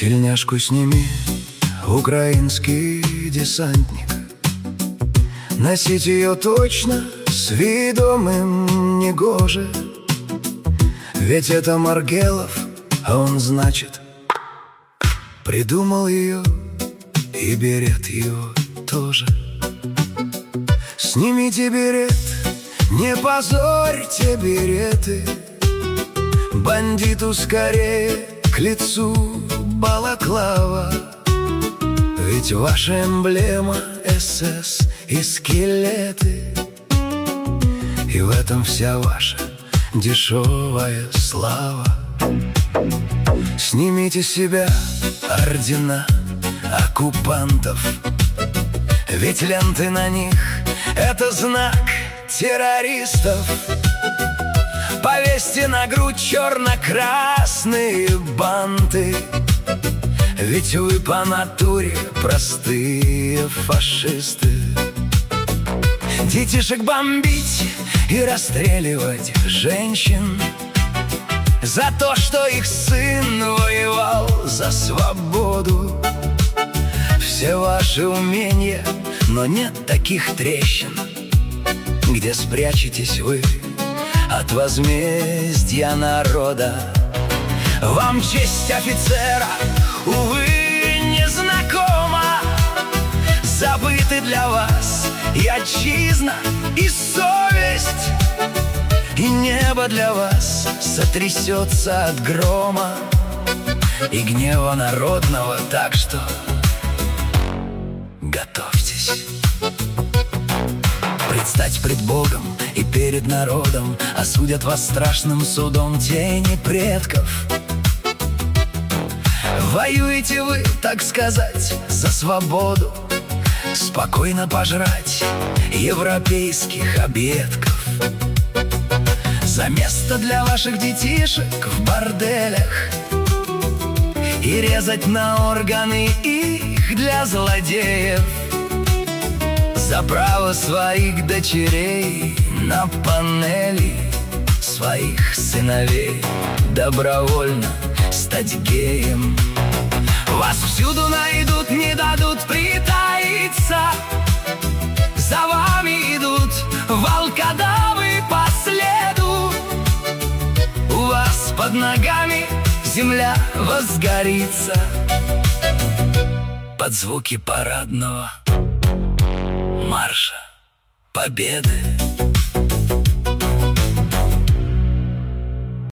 Тельняшку сними, украинский десантник. Носить ее точно с видом им негоже. Ведь это Маргелов, а он, значит, придумал ее, и берет его тоже. Снимите берет, не позорьте береты. Бандиту скорее к лицу балаклава. Ведь ваша эмблема СС и скелеты, и в этом вся ваша дешевая слава. Снимите с себя ордена оккупантов, ведь ленты на них — это знак террористов. Повесьте на грудь черно-красные банты, ведь вы по натуре простые фашисты. Детишек бомбить и расстреливать женщин за то, что их сын воевал за свободу. Все ваши умения, но нет таких трещин, где спрячетесь вы от возмездия народа. Вам честь офицера, увы, не знакома. Забыты для вас и отчизна, и совесть, и небо для вас сотрясется от грома и гнева народного. Так что готовьтесь предстать пред Богом и перед народом. Осудят вас страшным судом тени предков. Воюете вы, так сказать, за свободу, спокойно пожрать европейских объедков, за место для ваших детишек в борделях и резать на органы их для злодеев, за право своих дочерей на панели, своих сыновей добровольно стать геем. Вас всюду найдут, не дадут притаиться. За вами идут волкодавы по следу. У вас под ногами земля возгорится под звуки парадного марша Победы.